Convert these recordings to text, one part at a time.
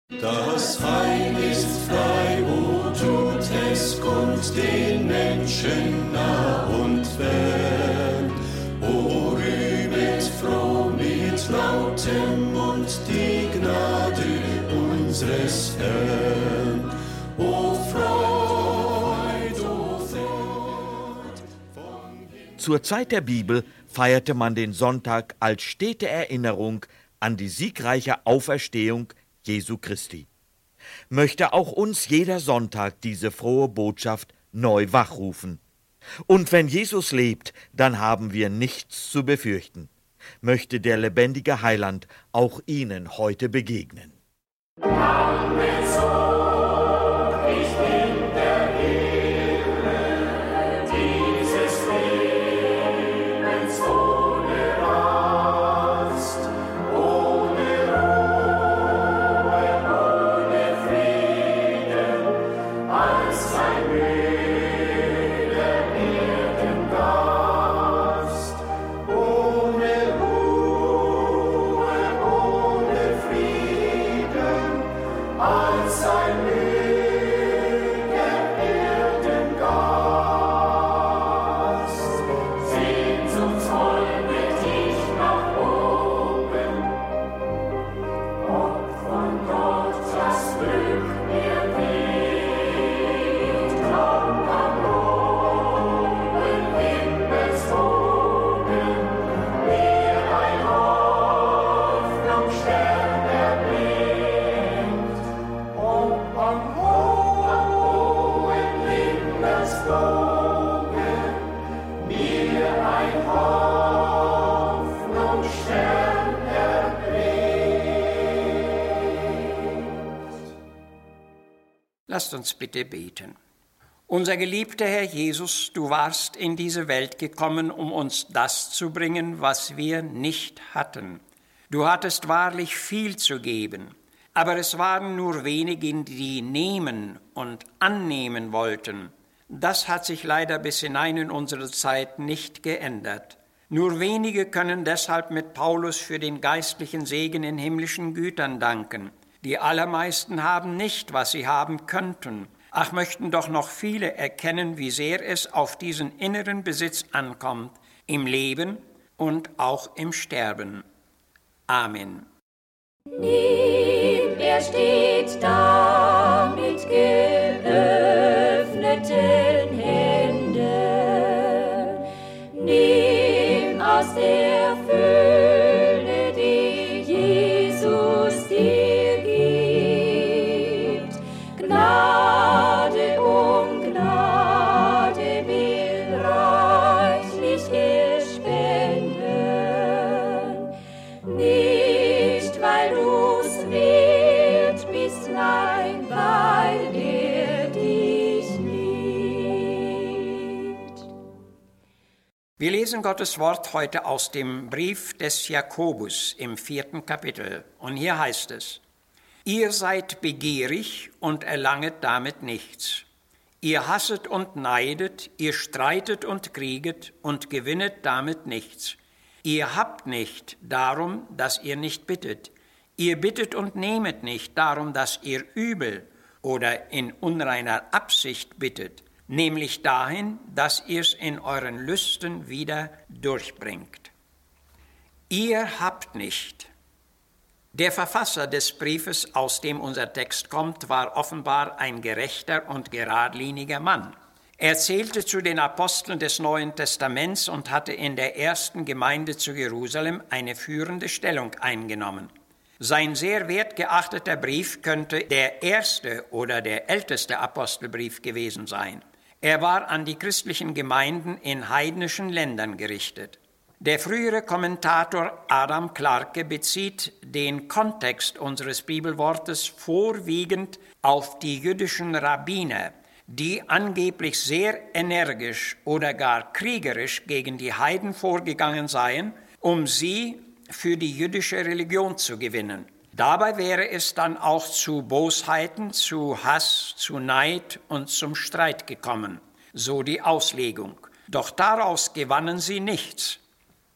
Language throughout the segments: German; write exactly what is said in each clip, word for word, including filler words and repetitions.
Das Heil ist frei, o tut es Gott den Menschen nah und fern. O rühmet froh mit lautem Mund die Gnade unseres Herrn. O Freud, o Freud. Zur Zeit der Bibel feierte man den Sonntag als stete Erinnerung an die siegreiche Auferstehung Jesu Christi. Möchte auch uns jeder Sonntag diese frohe Botschaft neu wachrufen. Und wenn Jesus lebt, dann haben wir nichts zu befürchten. Möchte der lebendige Heiland auch Ihnen heute begegnen. Lasst uns bitte beten. Unser geliebter Herr Jesus, du warst in diese Welt gekommen, um uns das zu bringen, was wir nicht hatten. Du hattest wahrlich viel zu geben, aber es waren nur wenige, die nehmen und annehmen wollten. Das hat sich leider bis hinein in unsere Zeit nicht geändert. Nur wenige können deshalb mit Paulus für den geistlichen Segen in himmlischen Gütern danken. Die allermeisten haben nicht, was sie haben könnten. Ach, möchten doch noch viele erkennen, wie sehr es auf diesen inneren Besitz ankommt, im Leben und auch im Sterben. Amen. Nimm, er steht da mit geöffneten Händen. Nimm aus der Fülle, die Jesus dir gibt. Gnade um Gnade will reichlich er spenden. Nicht, weil du's wert bist, nein, weil er dich liebt. Wir lesen Gottes Wort heute aus dem Brief des Jakobus im vierten Kapitel. Und hier heißt es: Ihr seid begierig und erlanget damit nichts. Ihr hasset und neidet, ihr streitet und krieget und gewinnet damit nichts. Ihr habt nicht darum, dass ihr nicht bittet. Ihr bittet und nehmet nicht darum, dass ihr übel oder in unreiner Absicht bittet, nämlich dahin, dass ihr's in euren Lüsten wieder durchbringt. Ihr habt nicht. Der Verfasser des Briefes, aus dem unser Text kommt, war offenbar ein gerechter und geradliniger Mann. Er zählte zu den Aposteln des Neuen Testaments und hatte in der ersten Gemeinde zu Jerusalem eine führende Stellung eingenommen. Sein sehr wertgeachteter Brief könnte der erste oder der älteste Apostelbrief gewesen sein. Er war an die christlichen Gemeinden in heidnischen Ländern gerichtet. Der frühere Kommentator Adam Clarke bezieht den Kontext unseres Bibelwortes vorwiegend auf die jüdischen Rabbiner, die angeblich sehr energisch oder gar kriegerisch gegen die Heiden vorgegangen seien, um sie für die jüdische Religion zu gewinnen. Dabei wäre es dann auch zu Bosheiten, zu Hass, zu Neid und zum Streit gekommen, so die Auslegung. Doch daraus gewannen sie nichts.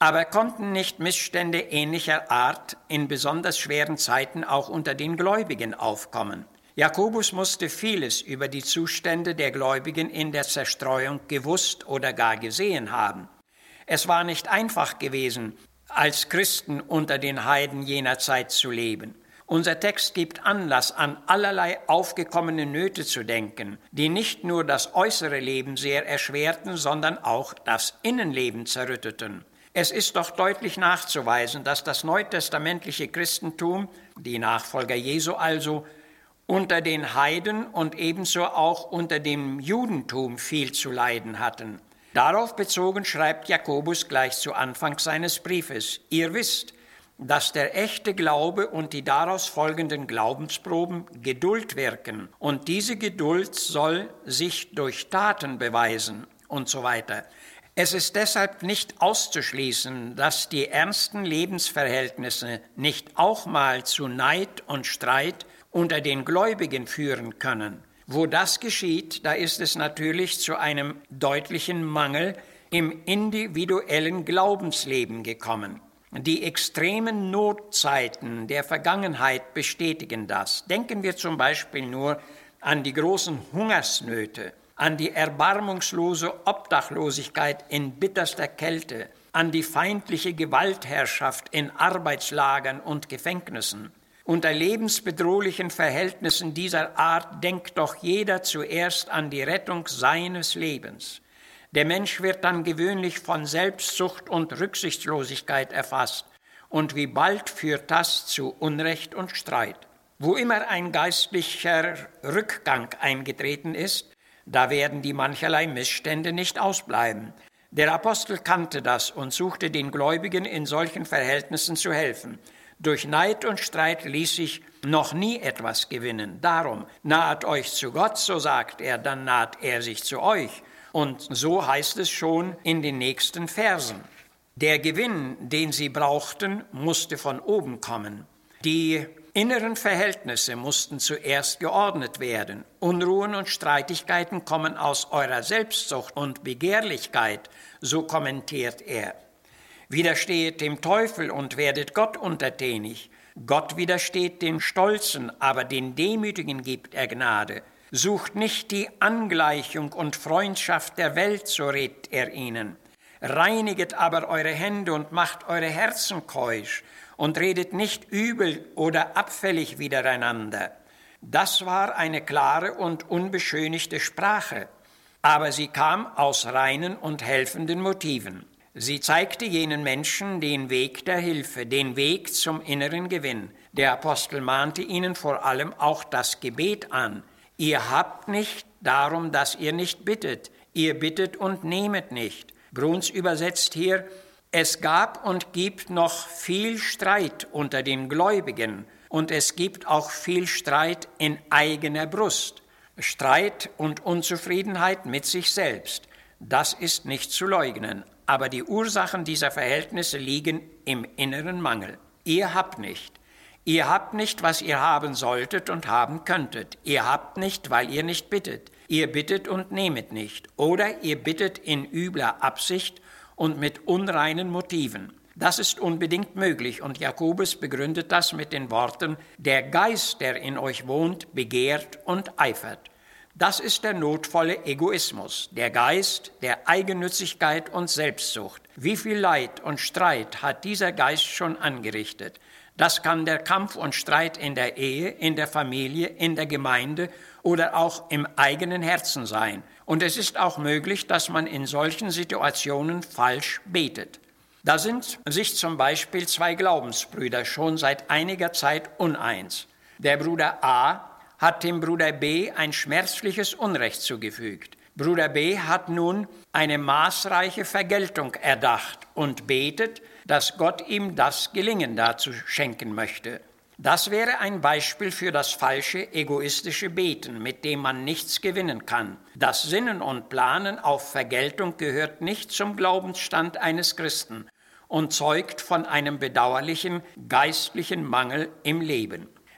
Aber konnten nicht Missstände ähnlicher Art in besonders schweren Zeiten auch unter den Gläubigen aufkommen? Jakobus musste vieles über die Zustände der Gläubigen in der Zerstreuung gewusst oder gar gesehen haben. Es war nicht einfach gewesen, als Christen unter den Heiden jener Zeit zu leben. Unser Text gibt Anlass, an allerlei aufgekommene Nöte zu denken, die nicht nur das äußere Leben sehr erschwerten, sondern auch das Innenleben zerrütteten. Es ist doch deutlich nachzuweisen, dass das neutestamentliche Christentum, die Nachfolger Jesu also, unter den Heiden und ebenso auch unter dem Judentum viel zu leiden hatten. Darauf bezogen schreibt Jakobus gleich zu Anfang seines Briefes: Ihr wisst, dass der echte Glaube und die daraus folgenden Glaubensproben Geduld wirken, und diese Geduld soll sich durch Taten beweisen und so weiter. Es ist deshalb nicht auszuschließen, dass die ernsten Lebensverhältnisse nicht auch mal zu Neid und Streit unter den Gläubigen führen können. Wo das geschieht, da ist es natürlich zu einem deutlichen Mangel im individuellen Glaubensleben gekommen. Die extremen Notzeiten der Vergangenheit bestätigen das. Denken wir zum Beispiel nur an die großen Hungersnöte, an die erbarmungslose Obdachlosigkeit in bitterster Kälte, an die feindliche Gewaltherrschaft in Arbeitslagern und Gefängnissen. Unter lebensbedrohlichen Verhältnissen dieser Art denkt doch jeder zuerst an die Rettung seines Lebens. Der Mensch wird dann gewöhnlich von Selbstsucht und Rücksichtslosigkeit erfasst. Und wie bald führt das zu Unrecht und Streit. Wo immer ein geistlicher Rückgang eingetreten ist, da werden die mancherlei Missstände nicht ausbleiben. Der Apostel kannte das und suchte den Gläubigen in solchen Verhältnissen zu helfen. Durch Neid und Streit ließ sich noch nie etwas gewinnen. Darum, naht euch zu Gott, so sagt er, dann naht er sich zu euch. Und so heißt es schon in den nächsten Versen. Der Gewinn, den sie brauchten, musste von oben kommen. Die inneren Verhältnisse mussten zuerst geordnet werden. Unruhen und Streitigkeiten kommen aus eurer Selbstsucht und Begehrlichkeit, so kommentiert er. Widerstehet dem Teufel und werdet Gott untertänig. Gott widersteht den Stolzen, aber den Demütigen gibt er Gnade. Sucht nicht die Angleichung und Freundschaft der Welt, so rät er ihnen. Reiniget aber eure Hände und macht eure Herzen keusch und redet nicht übel oder abfällig widereinander. Das war eine klare und unbeschönigte Sprache, aber sie kam aus reinen und helfenden Motiven. Sie zeigte jenen Menschen den Weg der Hilfe, den Weg zum inneren Gewinn. Der Apostel mahnte ihnen vor allem auch das Gebet an. Ihr habt nicht darum, dass ihr nicht bittet. Ihr bittet und nehmet nicht. Bruns übersetzt hier: Es gab und gibt noch viel Streit unter den Gläubigen und es gibt auch viel Streit in eigener Brust. Streit und Unzufriedenheit mit sich selbst. Das ist nicht zu leugnen. Aber die Ursachen dieser Verhältnisse liegen im inneren Mangel. Ihr habt nicht. Ihr habt nicht, was ihr haben solltet und haben könntet. Ihr habt nicht, weil ihr nicht bittet. Ihr bittet und nehmet nicht. Oder ihr bittet in übler Absicht und mit unreinen Motiven. Das ist unbedingt möglich und Jakobus begründet das mit den Worten: Der Geist, der in euch wohnt, begehrt und eifert. Das ist der notvolle Egoismus, der Geist der Eigennützigkeit und Selbstsucht. Wie viel Leid und Streit hat dieser Geist schon angerichtet? Das kann der Kampf und Streit in der Ehe, in der Familie, in der Gemeinde oder auch im eigenen Herzen sein. Und es ist auch möglich, dass man in solchen Situationen falsch betet. Da sind sich zum Beispiel zwei Glaubensbrüder schon seit einiger Zeit uneins. Der Bruder A hat dem Bruder B ein schmerzliches Unrecht zugefügt. Bruder B hat nun eine maßreiche Vergeltung erdacht und betet, dass Gott ihm das Gelingen dazu schenken möchte. Das wäre ein Beispiel für das falsche, egoistische Beten, mit dem man nichts gewinnen kann. Das Sinnen und Planen auf Vergeltung gehört nicht zum Glaubensstand eines Christen und zeugt von einem bedauerlichen geistlichen Mangel im Leben.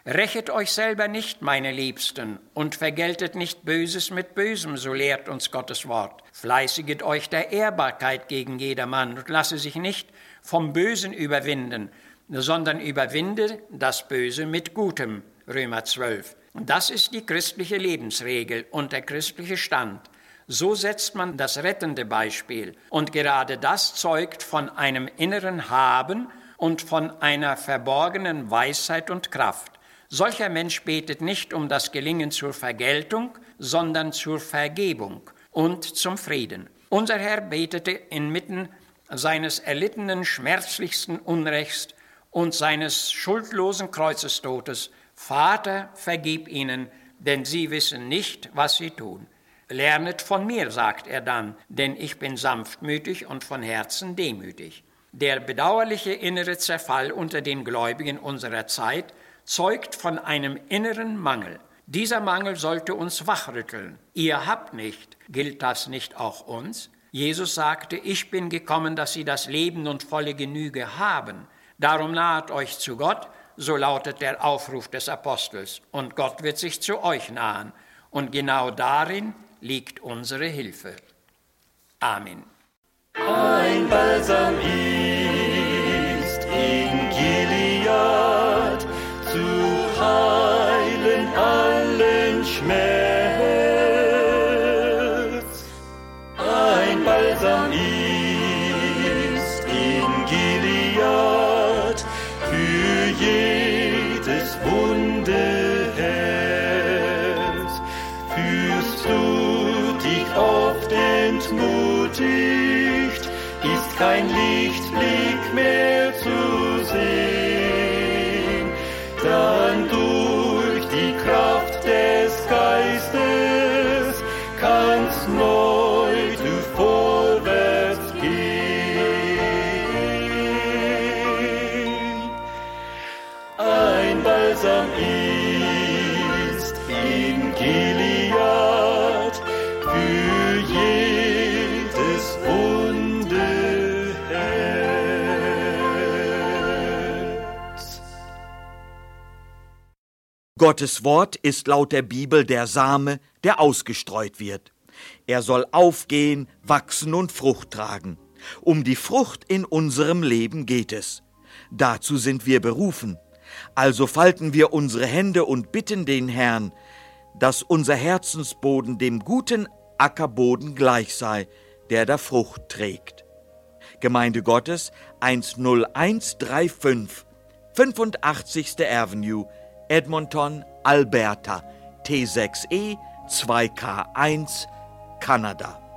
Rächet euch selber nicht, meine Liebsten, und vergeltet nicht Böses mit Bösem, so lehrt uns Gottes Wort. Fleißiget euch der Ehrbarkeit gegen jedermann und lasse sich nicht vom Bösen überwinden, sondern überwinde das Böse mit Gutem, Römer zwölf. Das ist die christliche Lebensregel und der christliche Stand. So setzt man das rettende Beispiel. Und gerade das zeugt von einem inneren Haben und von einer verborgenen Weisheit und Kraft. Solcher Mensch betet nicht um das Gelingen zur Vergeltung, sondern zur Vergebung und zum Frieden. Unser Herr betete inmitten seines erlittenen, schmerzlichsten Unrechts und seines schuldlosen Kreuzestodes: Vater, vergib ihnen, denn sie wissen nicht, was sie tun. Lernet von mir, sagt er dann, denn ich bin sanftmütig und von Herzen demütig. Der bedauerliche innere Zerfall unter den Gläubigen unserer Zeit zeugt von einem inneren Mangel. Dieser Mangel sollte uns wachrütteln. Ihr habt nicht, gilt das nicht auch uns? Jesus sagte, ich bin gekommen, dass sie das Leben und volle Genüge haben. Darum nahet euch zu Gott, so lautet der Aufruf des Apostels. Und Gott wird sich zu euch nahen. Und genau darin liegt unsere Hilfe. Amen. Ein Balsam ist in Gilead, zu heilen allen Schmerz. Ein Balsam ist in Gilead, für jedes wunde Herz. Fühlst du dich oft entmutigt, ist kein Lichtblick mehr zu sehen, dann durch die Kraft des Geistes kannst neu du vorwärts gehen. Ein Balsam ist in Gilead, für jedes wunde Herz. Gottes Wort ist laut der Bibel der Same, der ausgestreut wird. Er soll aufgehen, wachsen und Frucht tragen. Um die Frucht in unserem Leben geht es. Dazu sind wir berufen. Also falten wir unsere Hände und bitten den Herrn, dass unser Herzensboden dem guten Ackerboden gleich sei, der da Frucht trägt. Gemeinde Gottes eins null eins drei fünf, fünfundachtzigste Avenue, Edmonton, Alberta, T sechs E zwei K eins, Kanada.